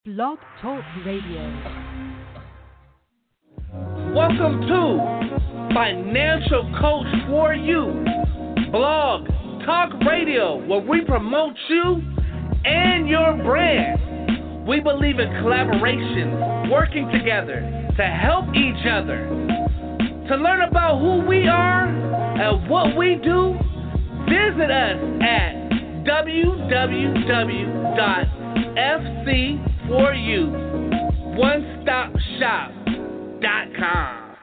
Blog Talk Radio. Welcome to Financial Coach for You, Blog Talk Radio, where we promote you and your brand. We believe in collaboration, working together to help each other. To learn about who we are and what we do, visit us at www.fc4uonestopshop.com.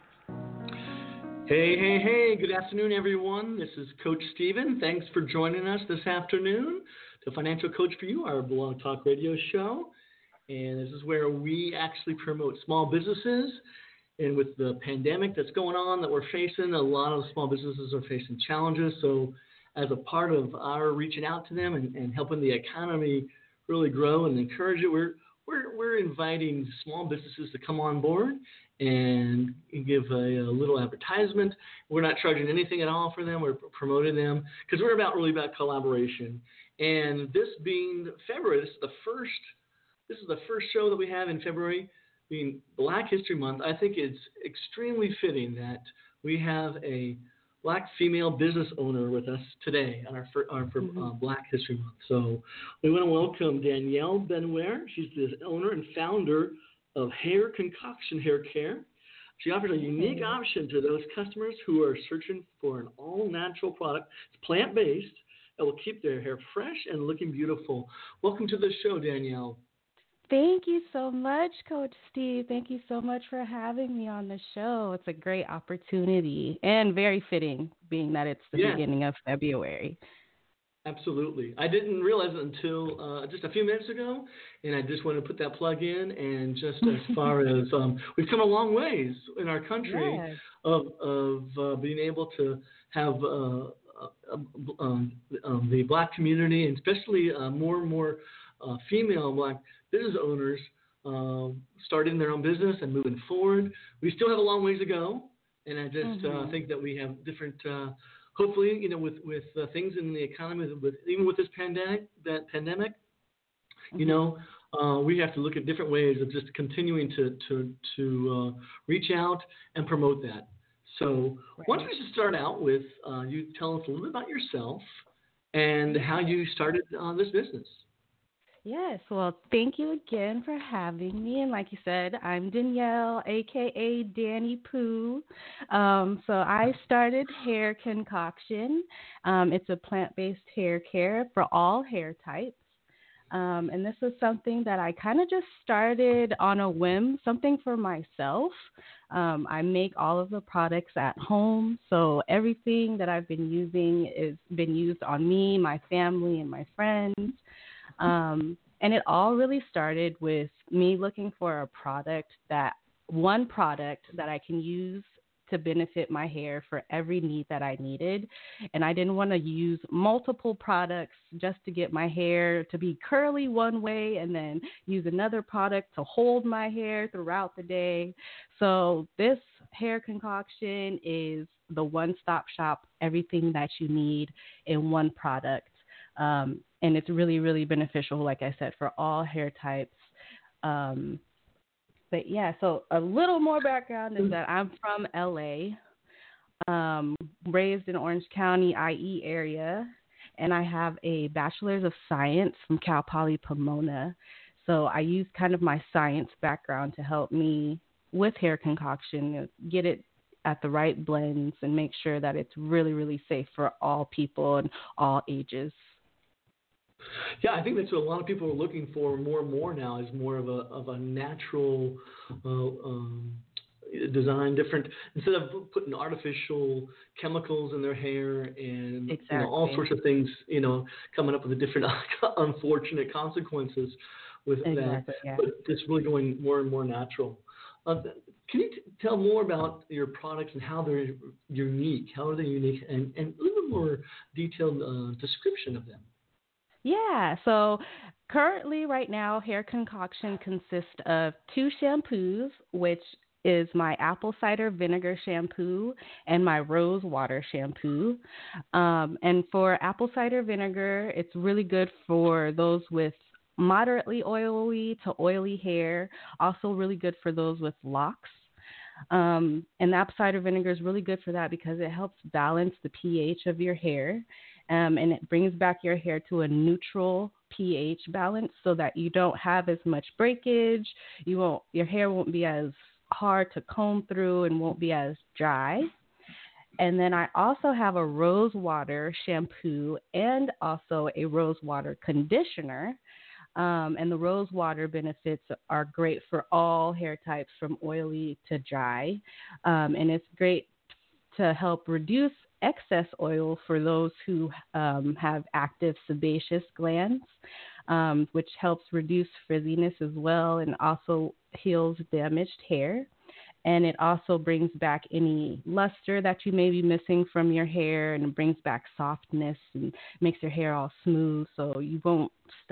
Hey, good afternoon, everyone. This is Coach Steven. Thanks for joining us this afternoon to Financial Coach for You, our Blog Talk Radio show. And this is where we actually promote small businesses. And with the pandemic that's going on that we're facing, a lot of small businesses are facing challenges. So as a part of our reaching out to them and helping the economy really grow and encourage it, we're inviting small businesses to come on board and give a little advertisement. We're not charging anything at all for them. We're promoting them because we're really about collaboration. And this being February, this is the first show that we have in February, being Black History Month. I think it's extremely fitting that we have a Black female business owner with us today on Black History Month. So we want to welcome Danielle Benoit. She's the owner and founder of Hair Concoction Hair Care. She offers a unique option to those customers who are searching for an all-natural product. It's plant-based. It will keep their hair fresh and looking beautiful. Welcome to the show, Danielle. Thank you so much, Coach Steve. Thank you so much for having me on the show. It's a great opportunity and very fitting, being that it's the beginning of February. Absolutely. I didn't realize it until just a few minutes ago, and I just wanted to put that plug in. And just as far as we've come a long ways in our country of being able to have the Black community, and especially more and more female Black business owners starting their own business and moving forward. We still have a long ways to go, and I just think that we have different, hopefully, with things in the economy, even with this pandemic, we have to look at different ways of just continuing to reach out and promote that. So why don't we just start out with you tell us a little bit about yourself and how you started this business. Yes, well, thank you again for having me. And like you said, I'm Danielle, a.k.a. Danny Pooh. So I started Hair Concoction. It's a plant-based hair care for all hair types. And this is something that I kind of just started on a whim, something for myself. I make all of the products at home. So everything that I've been using has been used on me, my family, and my friends. And it all really started with me looking for one product that I can use to benefit my hair for every need that I needed. And I didn't want to use multiple products just to get my hair to be curly one way and then use another product to hold my hair throughout the day. So this hair concoction is the one-stop shop, everything that you need in one product. And it's really, really beneficial, like I said, for all hair types. But yeah, so a little more background is that I'm from LA, raised in Orange County, IE area, and I have a Bachelor's of Science from Cal Poly Pomona. So I use kind of my science background to help me with hair concoction, get it at the right blends and make sure that it's really, really safe for all people and all ages. Yeah, I think that's what a lot of people are looking for more and more now, is more of a natural design, different, instead of putting artificial chemicals in their hair and all sorts of things, coming up with the different unfortunate consequences with that. Yeah. But it's really going more and more natural. Can you tell more about your products and how they're unique? How are they unique? And a little bit more detailed description of them. Yeah, so currently right now, hair concoction consists of 2 shampoos, which is my apple cider vinegar shampoo and my rose water shampoo. And for apple cider vinegar, it's really good for those with moderately oily to oily hair. Also really good for those with locks. And apple cider vinegar is really good for that because it helps balance the pH of your hair, and it brings back your hair to a neutral pH balance so that you don't have as much breakage. Your hair won't be as hard to comb through and won't be as dry. And then I also have a rose water shampoo and also a rose water conditioner. And the rose water benefits are great for all hair types from oily to dry. And it's great to help reduce excess oil for those who have active sebaceous glands, which helps reduce frizziness as well and also heals damaged hair. And it also brings back any luster that you may be missing from your hair, and it brings back softness and makes your hair all smooth. So you won't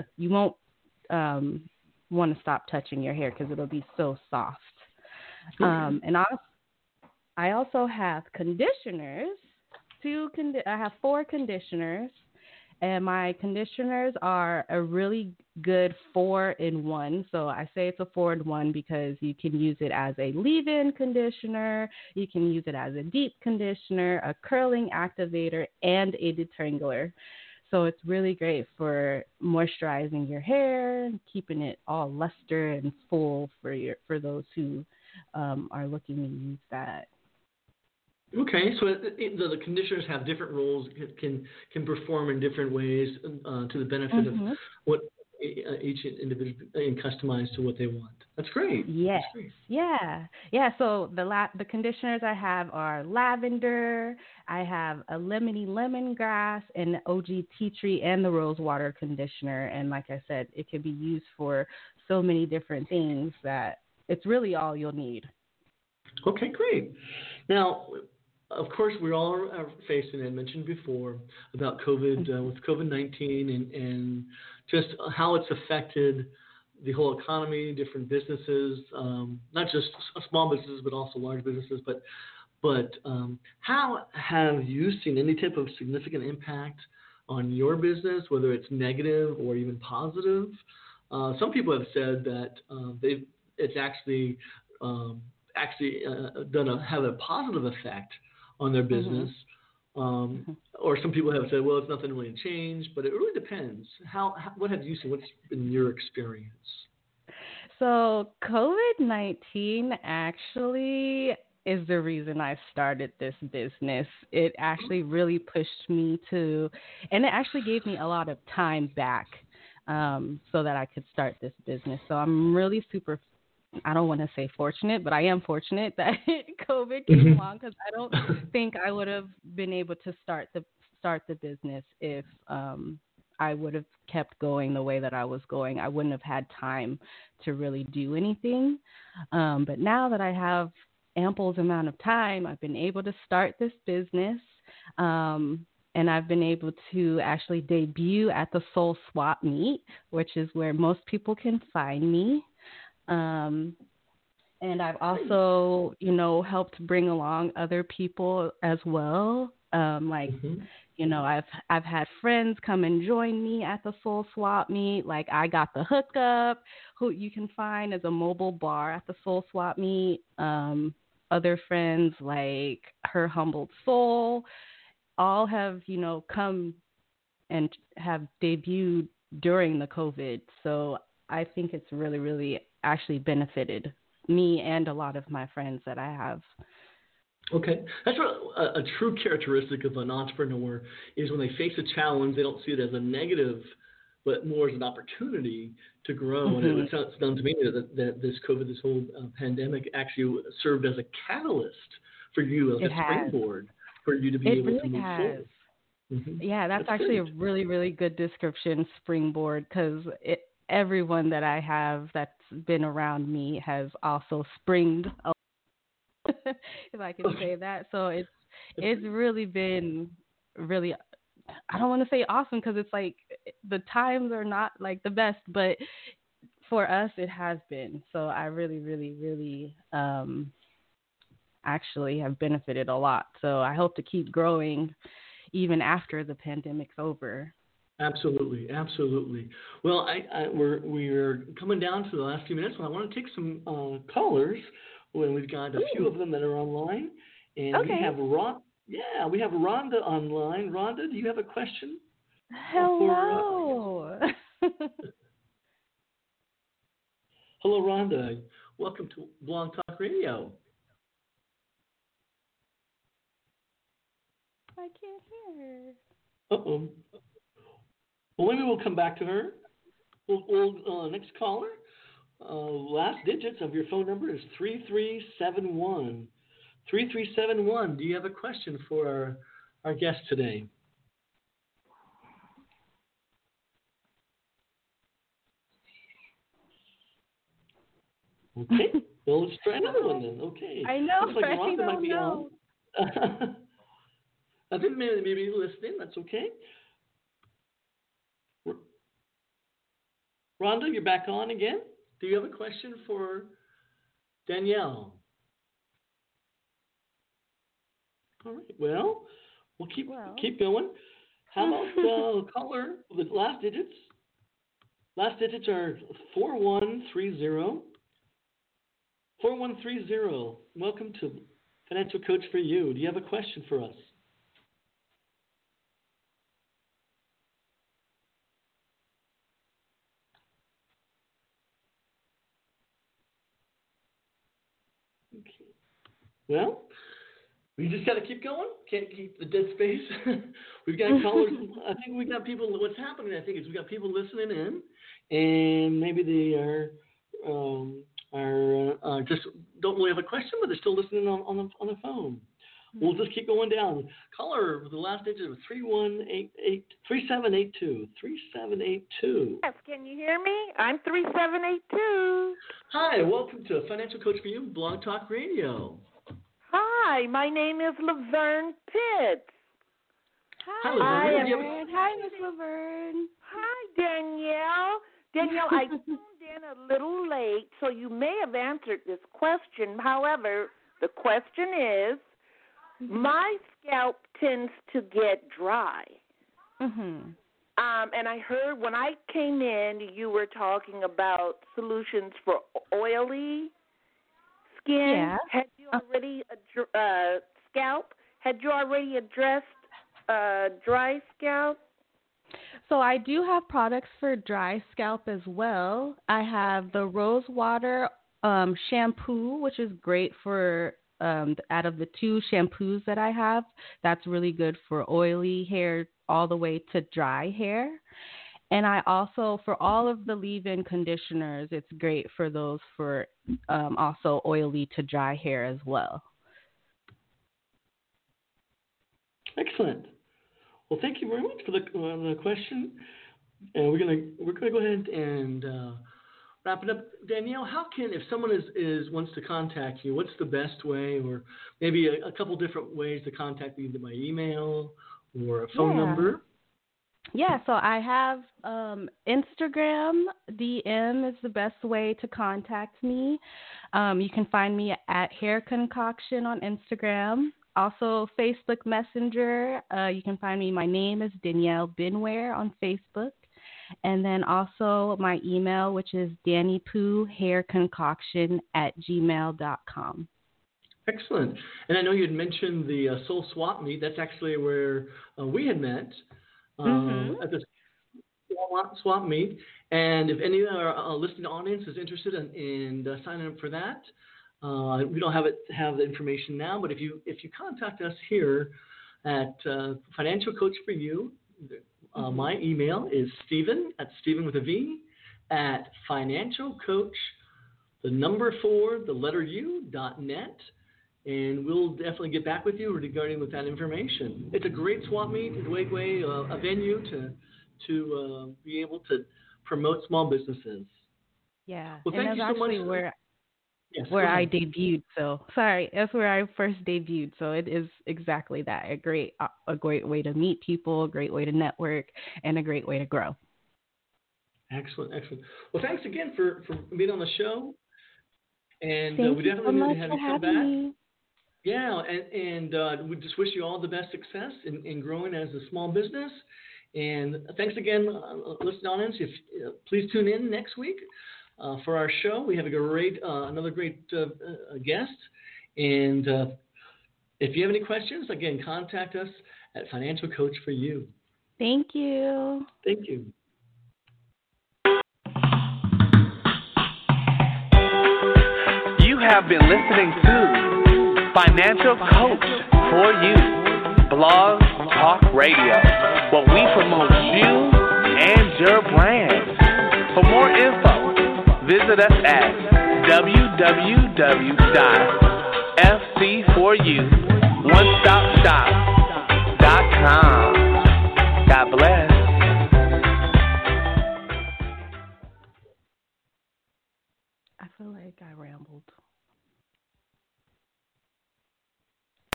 want to stop touching your hair because it'll be so soft. And I also have conditioners. I have 4 conditioners, and my conditioners are a really good 4-in-1. So I say it's a 4-in-1 because you can use it as a leave-in conditioner, you can use it as a deep conditioner, a curling activator, and a detangler. So it's really great for moisturizing your hair, keeping it all luster and full for those who are looking to use that. Okay, so the conditioners have different roles, can perform in different ways to the benefit of what each individual and customize to what they want. That's great. Yes. That's great. Yeah. So the conditioners I have are lavender. I have a lemony lemongrass and OG tea tree and the rose water conditioner. And like I said, it can be used for so many different things that it's really all you'll need. Okay, great. Now, of course, we all are facing, I mentioned before, about COVID, with COVID-19 and just how it's affected the whole economy, different businesses, not just small businesses, but also large businesses. But how have you seen any type of significant impact on your business, whether it's negative or even positive? Some people have said that it's actually have a positive effect on their business. Or some people have said, well, it's nothing really changed, but it really depends. What have you seen? What's been your experience? So COVID-19 actually is the reason I started this business. It actually really pushed me and it actually gave me a lot of time back so that I could start this business. So I'm really I don't want to say fortunate, but I am fortunate that COVID came along because I don't think I would have been able to start the business if I would have kept going the way that I was going. I wouldn't have had time to really do anything. But now that I have ample amount of time, I've been able to start this business. And I've been able to actually debut at the Soul Swap Meet, which is where most people can find me. And I've also, helped bring along other people as well. I've had friends come and join me at the Soul Swap Meet. Like I got the hookup, who you can find as a mobile bar at the Soul Swap Meet. Other friends like Her Humbled Soul, all have, come and have debuted during the COVID. So I think it's really, really actually benefited me and a lot of my friends that I have. Okay. That's what a true characteristic of an entrepreneur is. When they face a challenge, they don't see it as a negative, but more as an opportunity to grow. And it sounds to me that this COVID, this whole pandemic actually served as a catalyst for you, as a springboard for you to be able to move forward. Yeah, that's actually great. A really, really good description, springboard, because everyone that I have that's been around me has also springed, if I can say that. So it's really been really, I don't want to say awesome because it's like the times are not like the best, but for us it has been. So I really, really, really actually have benefited a lot. So I hope to keep growing even after the pandemic's over. Absolutely, absolutely. Well, we're coming down to the last few minutes, and I want to take some callers. When we've got a few Ooh, of them that are online, and we okay. have we have Rhonda online. Rhonda, do you have a question for? Hello. Hello, Rhonda. Welcome to Blog Talk Radio. I can't hear. Uh-oh. Well, maybe we'll come back to her. Next caller. Last digits of your phone number is 3371. 3371. Do you have a question for our guest today? Okay. Well, let's try another one then. Okay. I know, Looks like right? I Rhonda might don't be know. on. I think maybe listening. That's okay. Rhonda, you're back on again. Do you have a question for Danielle? All right. Well, we'll keep going. How about caller with last digits? Last digits are 4130. 4130. Welcome to Financial Coach for You. Do you have a question for us? Okay. Well, we just got to keep going. Can't keep the dead space. We've got callers. I think we got people. What's happening, I think, is we got people listening in, and maybe they are just don't really have a question, but they're still listening on the phone. We'll just keep going down. Caller with the last digit of 3782. 3782. Yes, can you hear me? I'm 3782. Hi, welcome to Financial Coach for You, Blog Talk Radio. Hi, my name is Laverne Pitts. Hi, Laverne. Hi, Miss Laverne. Hi, Danielle. Danielle, I tuned in a little late, so you may have answered this question. However, the question is, my scalp tends to get dry. Mm-hmm. And I heard when I came in, you were talking about solutions for oily skin. Yeah. Had you already scalp? Had you already addressed dry scalp? So I do have products for dry scalp as well. I have the Rose Water shampoo, which is great for out of the two shampoos that I have. That's really good for oily hair all the way to dry hair. And I also, for all of the leave-in conditioners, it's great for those for also oily to dry hair as well. Excellent. Well, thank you very much for the question. And we're gonna go ahead and wrap it up. Danielle, how can, if someone wants to contact you, what's the best way, or maybe a couple different ways to contact you, either by email or a phone number? Yeah, so I have Instagram DM is the best way to contact me. You can find me at Hair Concoction on Instagram. Also, Facebook Messenger. You can find me. My name is Danielle Binware on Facebook. And then also my email, which is DannyPooHairConcoction@gmail.com. Excellent. And I know you had mentioned the Soul Swap Meet. That's actually where we had met at the Swap Meet. And if any of our listening audience is interested in signing up for that, we don't have the information now, but if you contact us here at Financial Coach for You, my email is Stephen with a V at financialcoach4u.net, and we'll definitely get back with you regarding with that information. It's a great swap meet. It's a great way, a venue to be able to promote small businesses. Yeah, well, thank and you that's so much. actually Yes, where I debuted. So sorry, that's where I first debuted. So it is exactly that. A great way to meet people, a great way to network, and a great way to grow. Excellent. Well, thanks again for being on the show. And Thank we you definitely so need much to have for you come having back. me. Yeah, and we just wish you all the best success in growing as a small business. And thanks again, listening audience. Please tune in next week for our show. We have another great guest. And if you have any questions, again, contact us at Financial Coach for You. Thank you. Thank you. You have been listening to Financial Coach for You, Blog Talk Radio, where we promote you and your brand. For more info, visit us at www.fc4u, one-stop shop